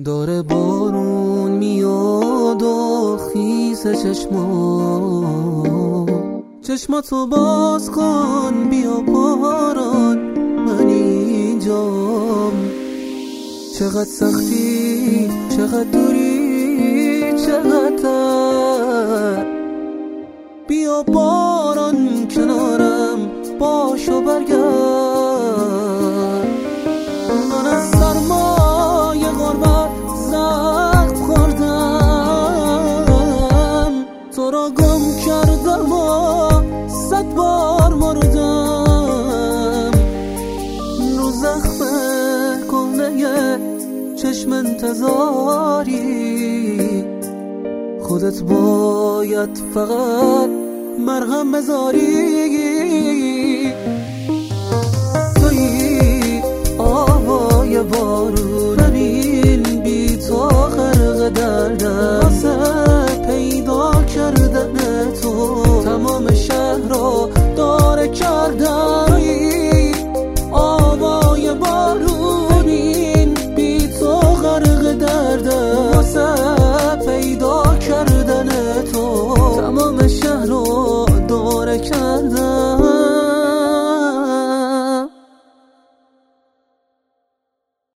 داره بارون میاد و خیس چشماتو باز کن بیا باران من اینجام. چقدر سختی چقدر دوری چقدر بیا باران کنارم باش و برگرد. من از سرمای غربت زخم خوردم تو را گم کردم و 100 بار مردم. رو زخم کهنه چشم انتظاری خودت باید فقط مرهم بذاری. تویی آوای بارون این بی تا غرق دردم واسه پیدا کردن تو تمام شهر رو